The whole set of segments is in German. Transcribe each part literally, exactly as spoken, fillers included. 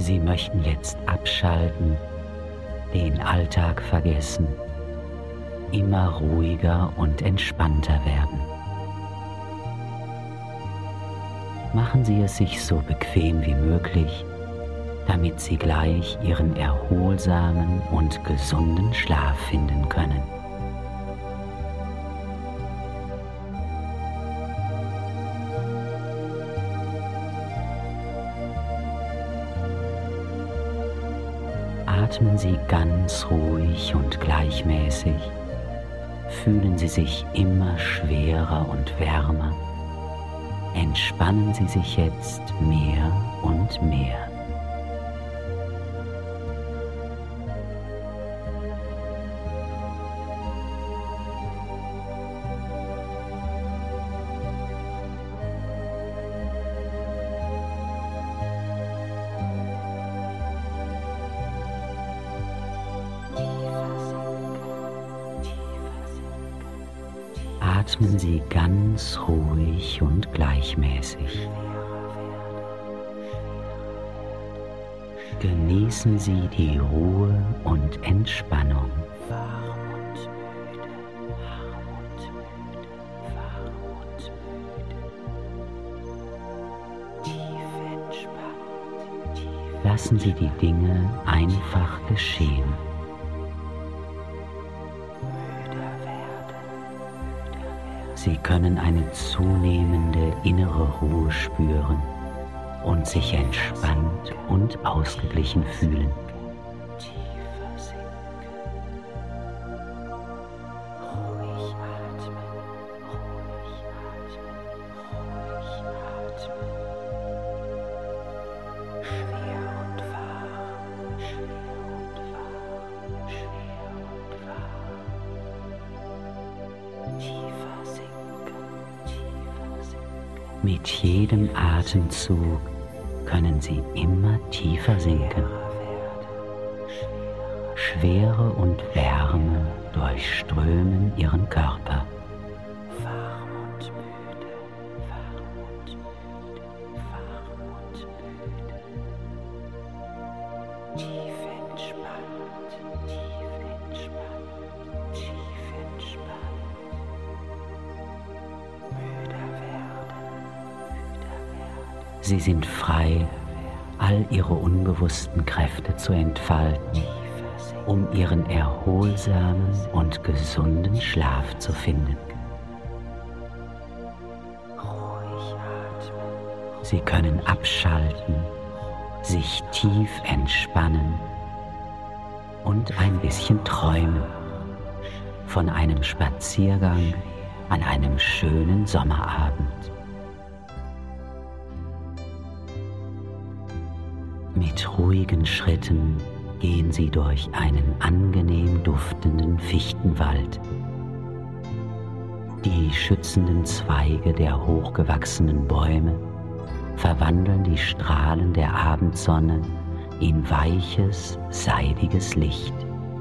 Sie möchten jetzt abschalten, den Alltag vergessen, immer ruhiger und entspannter werden. Machen Sie es sich so bequem wie möglich, damit Sie gleich Ihren erholsamen und gesunden Schlaf finden können. Atmen Sie ganz ruhig und gleichmäßig. Fühlen Sie sich immer schwerer und wärmer. Entspannen Sie sich jetzt mehr und mehr. Atmen Sie ganz ruhig und gleichmäßig. Genießen Sie die Ruhe und Entspannung. Lassen Sie die Dinge einfach geschehen. Sie können eine zunehmende innere Ruhe spüren und sich entspannt und ausgeglichen fühlen. Mit jedem Atemzug können Sie immer tiefer sinken. Schwere und Wärme durchströmen Ihren Körper. Sie sind frei, all Ihre unbewussten Kräfte zu entfalten, um Ihren erholsamen und gesunden Schlaf zu finden. Sie können abschalten, sich tief entspannen und ein bisschen träumen von einem Spaziergang an einem schönen Sommerabend. Mit ruhigen Schritten gehen Sie durch einen angenehm duftenden Fichtenwald. Die schützenden Zweige der hochgewachsenen Bäume verwandeln die Strahlen der Abendsonne in weiches, seidiges Licht.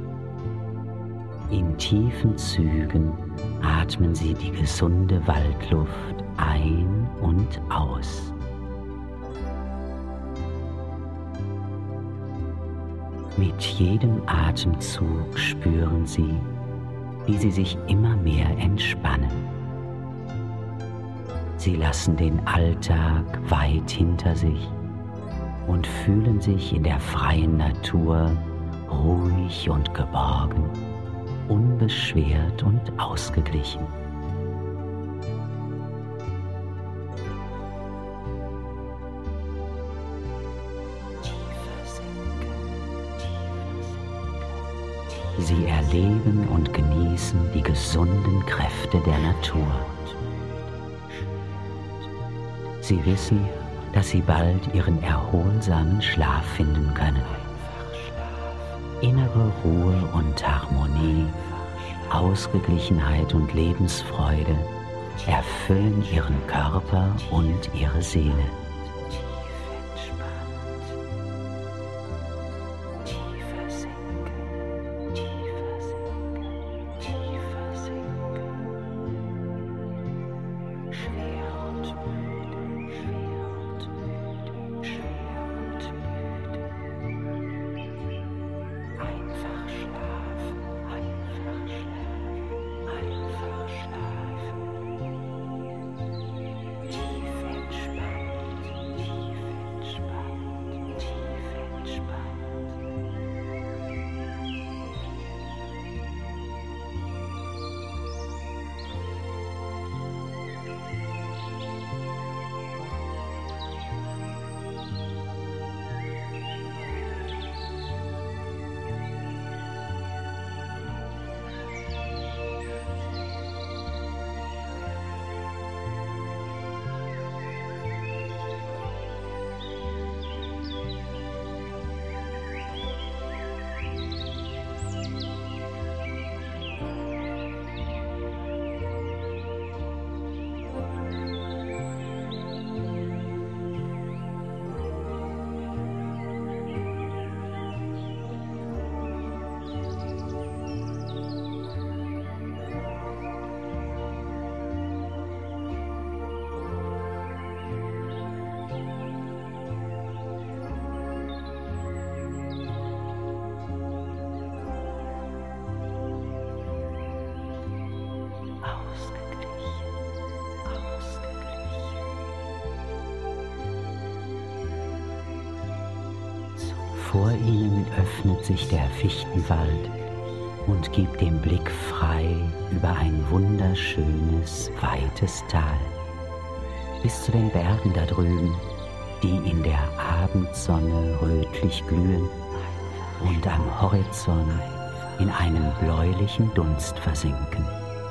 In tiefen Zügen atmen Sie die gesunde Waldluft ein und aus. Mit jedem Atemzug spüren Sie, wie Sie sich immer mehr entspannen. Sie lassen den Alltag weit hinter sich und fühlen sich in der freien Natur ruhig und geborgen, unbeschwert und ausgeglichen. Sie erleben und genießen die gesunden Kräfte der Natur. Sie wissen, dass Sie bald Ihren erholsamen Schlaf finden können. Innere Ruhe und Harmonie, Ausgeglichenheit und Lebensfreude erfüllen Ihren Körper und Ihre Seele. ausgeglichen, ausgeglichen. Vor ihnen öffnet sich der Fichtenwald und gibt den Blick frei über ein wunderschönes, weites Tal, bis zu den Bergen da drüben, die in der Abendsonne rötlich glühen und am Horizont in einen bläulichen Dunst versinken.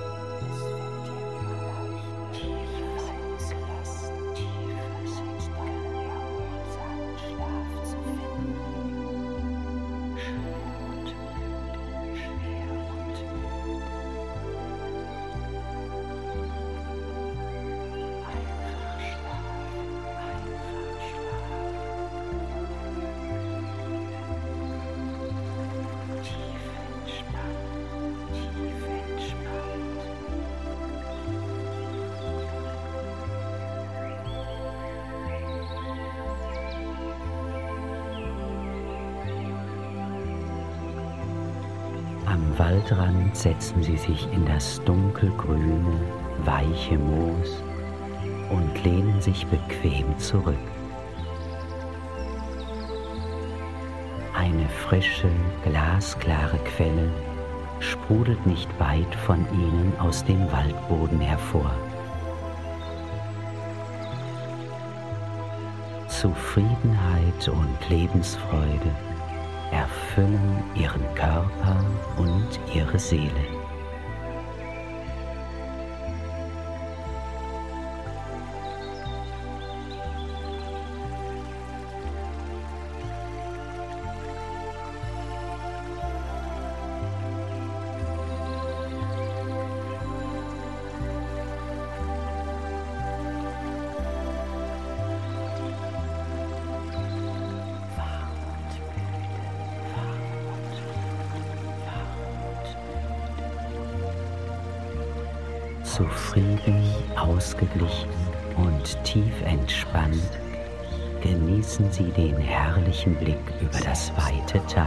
Am Waldrand setzen sie sich in das dunkelgrüne, weiche Moos und lehnen sich bequem zurück. Eine frische, glasklare Quelle sprudelt nicht weit von ihnen aus dem Waldboden hervor. Zufriedenheit und Lebensfreude erfüllen ihren Körper und ihre Seele. Zufrieden, ausgeglichen und tief entspannt genießen sie den herrlichen Blick über das weite Tal.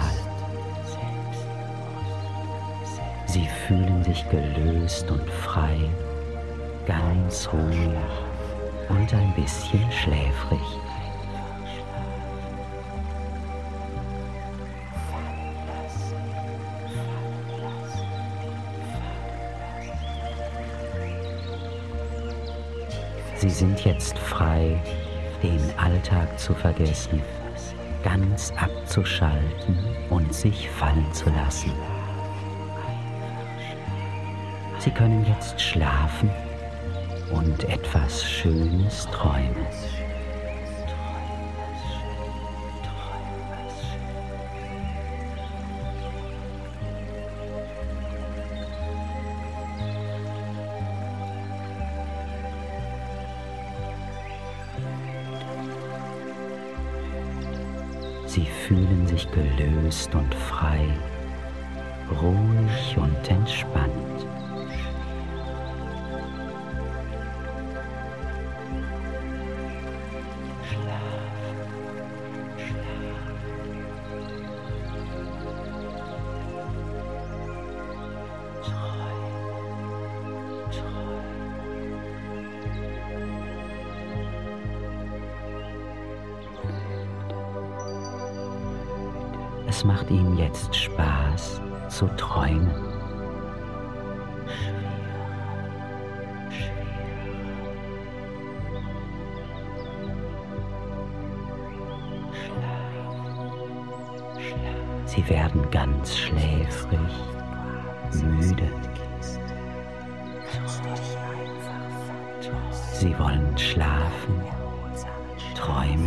Sie fühlen sich gelöst und frei, ganz ruhig und ein bisschen schläfrig. Sie sind jetzt frei, den Alltag zu vergessen, ganz abzuschalten und sich fallen zu lassen. Sie können jetzt schlafen und etwas Schönes träumen. Sie fühlen sich gelöst und frei, ruhig und entspannt. Es macht ihnen jetzt Spaß zu träumen. Sie werden ganz schläfrig, müde. Sie wollen schlafen, träumen.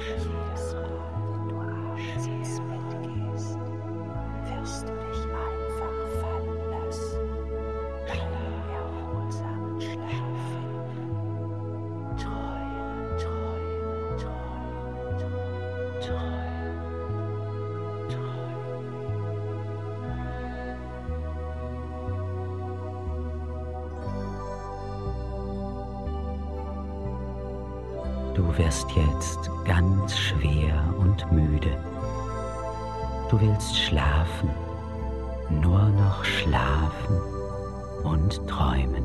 Jedes Mal, wenn du abends ins Bett gehst, wirst du dich einfach fallen lassen, einen erholsamen Schlaf finden. Träume, träume, träume, träume, träume, träume. Du wirst jetzt ganz schwer und müde. Du willst schlafen, nur noch schlafen und träumen.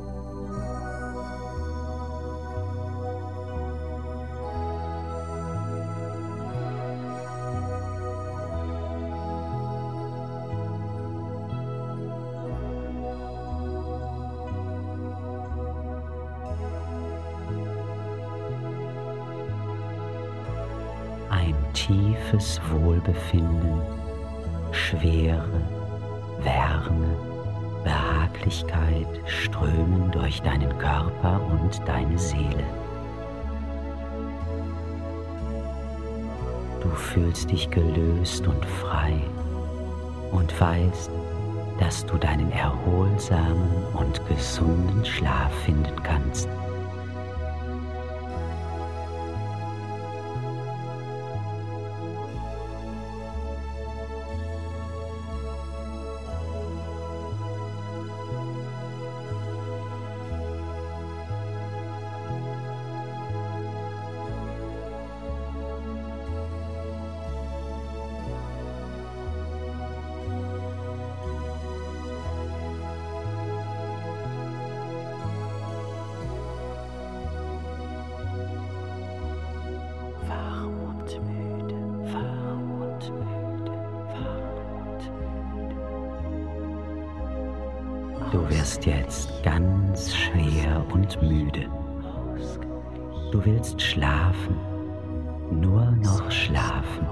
Ein tiefes Wohlbefinden, Schwere, Wärme, Behaglichkeit strömen durch deinen Körper und deine Seele. Du fühlst dich gelöst und frei und weißt, dass du deinen erholsamen und gesunden Schlaf finden kannst. Du wirst jetzt ganz schwer und müde. Du willst schlafen, nur noch schlafen.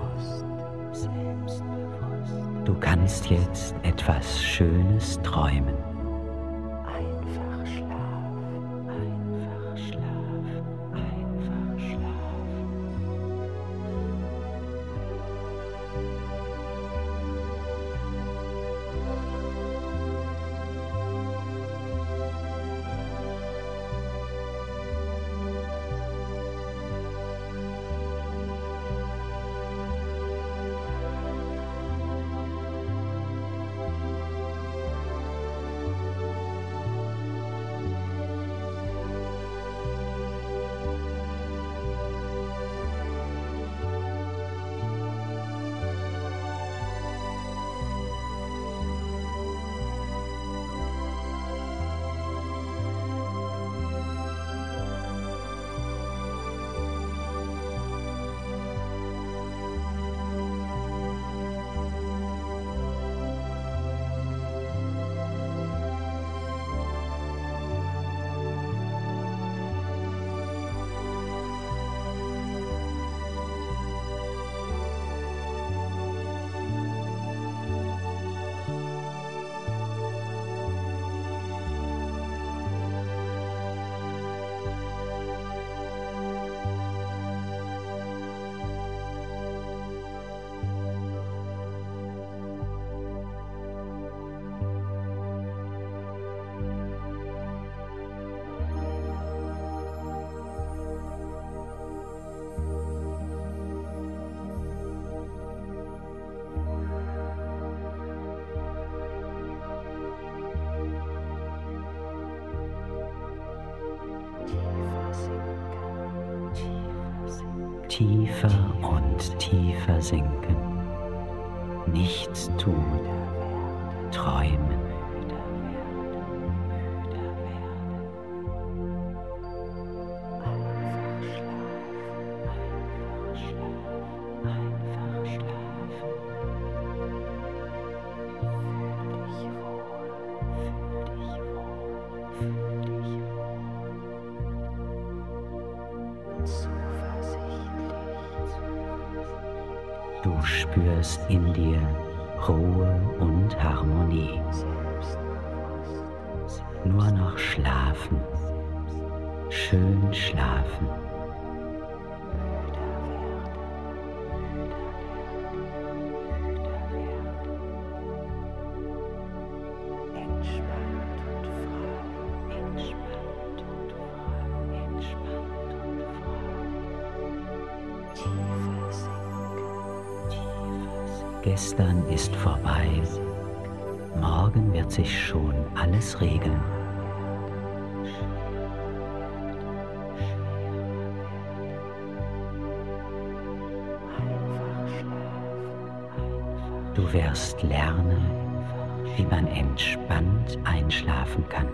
Du kannst jetzt etwas Schönes träumen. Einfach schlafen, einfach schlafen, einfach schlafen. Tiefer und tiefer sinken, nichts tun, träumen. Du spürst in dir Ruhe und Harmonie. Nur noch schlafen, schön schlafen. Gestern ist vorbei, morgen wird sich schon alles regeln. Du wirst lernen, wie man entspannt einschlafen kann.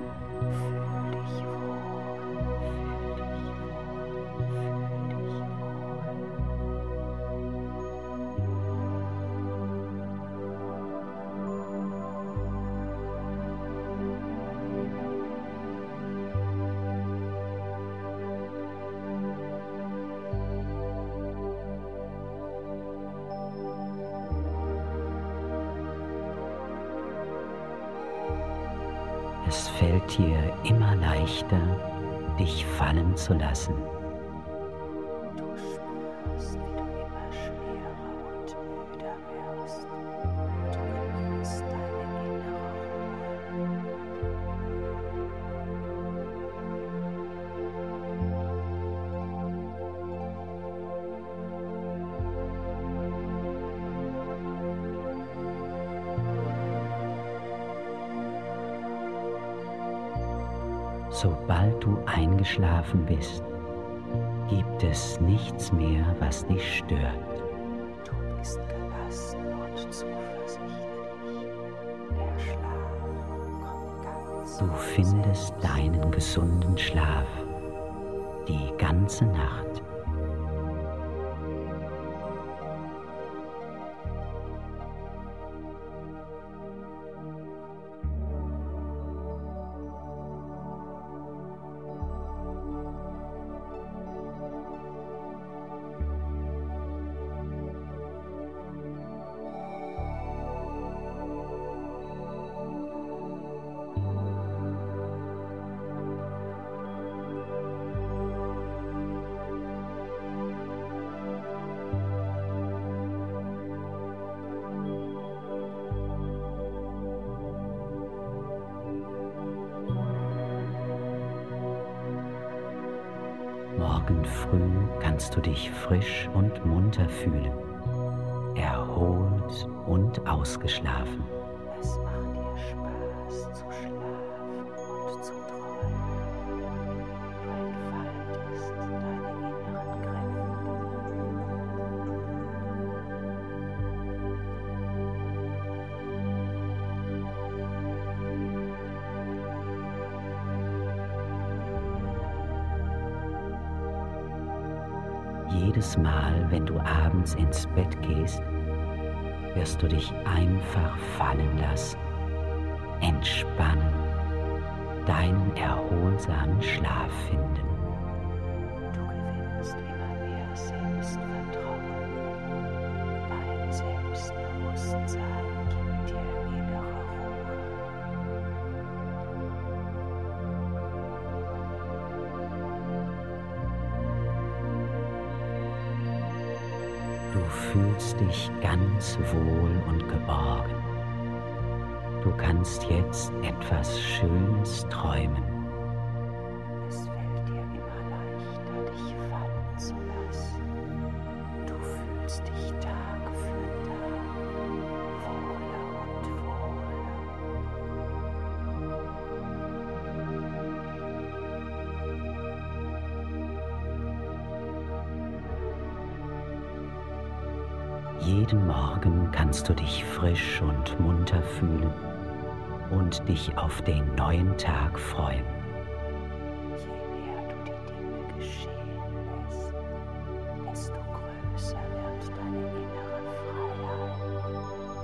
Es fällt dir immer leichter, dich fallen zu lassen. Du spürst, wie du immer schwerer und müder wirst. Du genießt deine innere Ruhe. Sobald du eingeschlafen bist, gibt es nichts mehr, was dich stört. Du bist gelassen und zuversichtlich. Der Schlaf kommt ganz Du von findest selbst. deinen gesunden Schlaf die ganze Nacht. Morgen früh kannst du dich frisch und munter fühlen, erholt und ausgeschlafen. Es macht dir Spaß zu schlafen und zu träumen. Du entfaltest deine inneren Kräfte. Jedes Mal, wenn du abends ins Bett gehst, wirst du dich einfach fallen lassen, entspannen, deinen erholsamen Schlaf finden. Du gewinnst immer mehr Selbstvertrauen. Dein Selbstbewusstsein gibt dir innere Ruhe. Du fühlst dich ganz wohl und geborgen. Du kannst jetzt etwas Schönes träumen. Es fällt dir immer leichter, dich fallen zu lassen. Du fühlst dich Tag für Tag wohler und wohler. Jeden Morgen kannst du dich frisch und munter fühlen und dich auf den neuen Tag freuen. Je mehr du die Dinge geschehen lässt, desto größer wird deine innere Freiheit.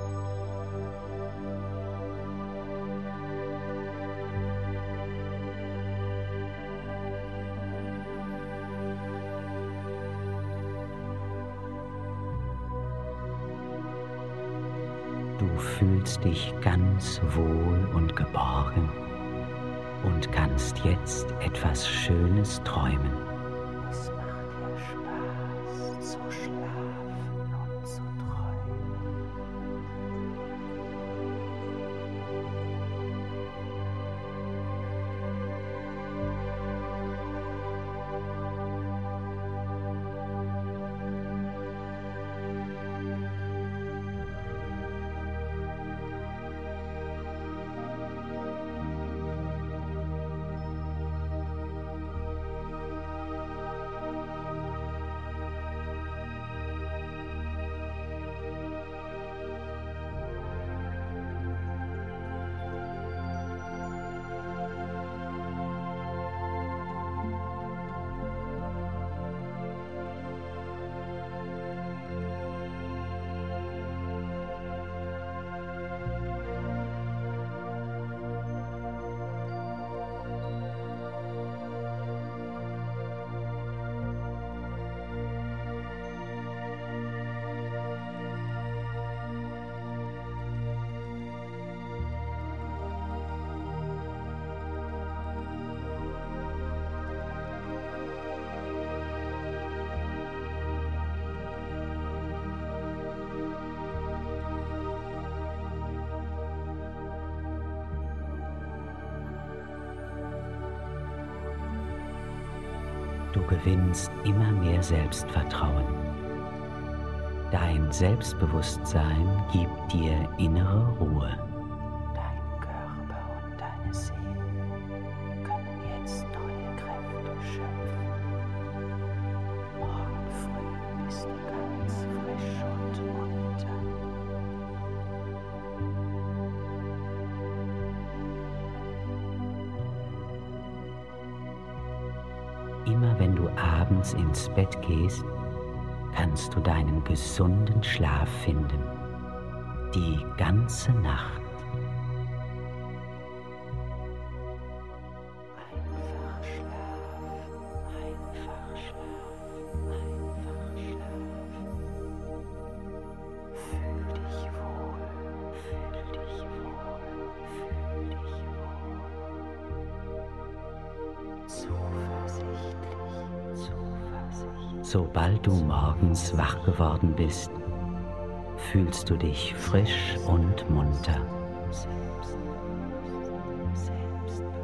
Du fühlst dich ganz wohl und geborgen und kannst jetzt etwas Schönes träumen. Es macht dir Spaß zu schlafen und zu träumen. gewinnst immer mehr Selbstvertrauen. Dein Selbstbewusstsein gibt dir innere Ruhe. Dein Körper und deine Seele können jetzt neue Kräfte schöpfen. Morgen früh bist du ganz frisch und munter. Immer wenn du abends ins Bett gehst, kannst du deinen gesunden Schlaf finden, die ganze Nacht. Einfach schlafen, einfach schlafen, einfach schlafen. Fühl dich wohl, fühl dich wohl, fühl dich wohl. Zuversichtlich, zuversichtlich. Sobald du morgens wach geworden bist, fühlst du dich frisch und munter. Selbstbewusst, selbstbewusst.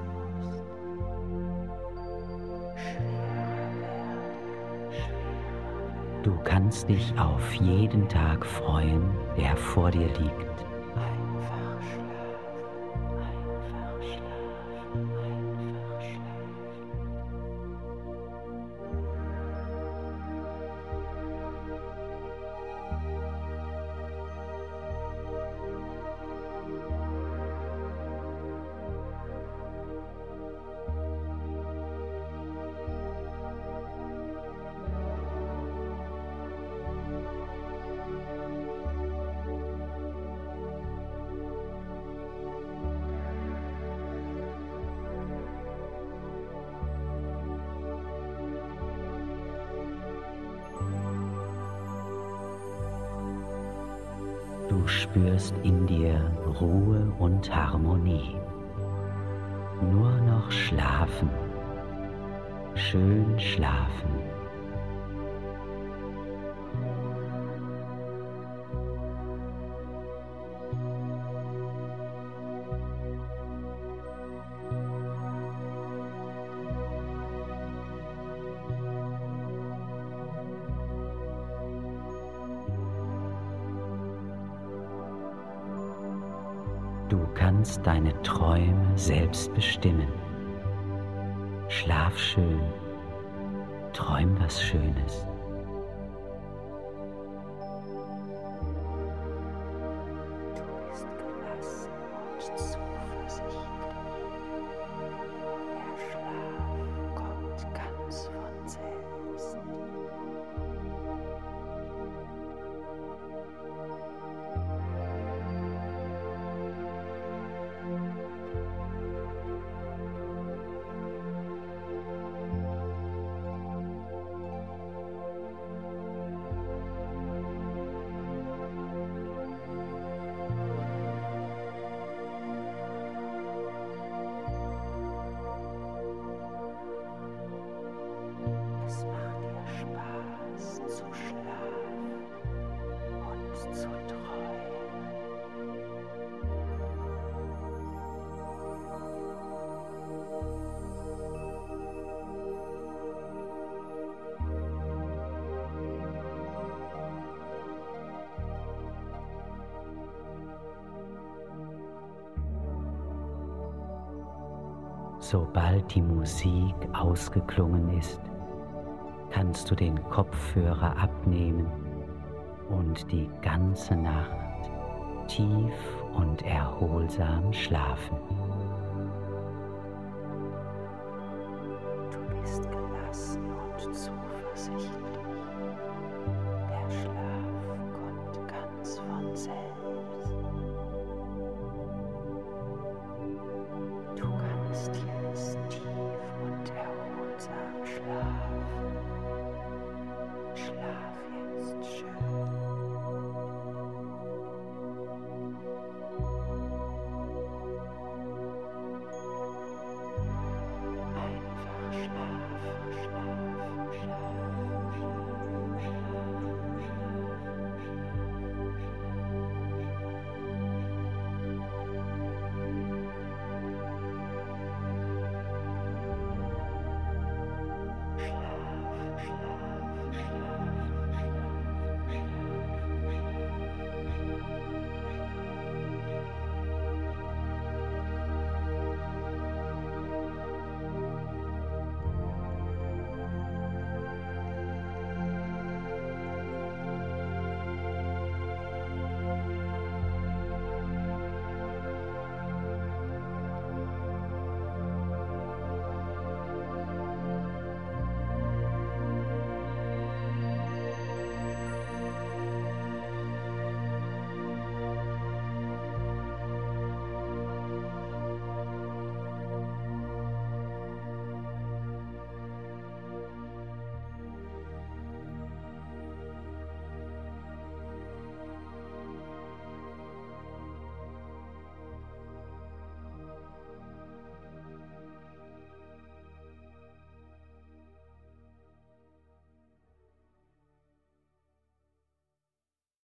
Schwerer werden, schwerer. Du kannst dich auf jeden Tag freuen, der vor dir liegt. Einfach schlafen, einfach schlafen, einfach schlafen. Du spürst in dir Ruhe und Harmonie. Nur noch schlafen, schön schlafen. Du kannst deine Träume selbst bestimmen. Schlaf schön, träum was Schönes. Du bist gelassen und zuversichtlich. Der Schlaf kommt ganz von selbst. Es macht dir Spaß zu schlafen und zu träumen. Sobald die Musik ausgeklungen ist, kannst du den Kopfhörer abnehmen und die ganze Nacht tief und erholsam schlafen. Du bist gelassen und zuversichtlich. Der Schlaf kommt ganz von selbst. Du kannst jetzt tief und erholsam schlafen. Schlafen.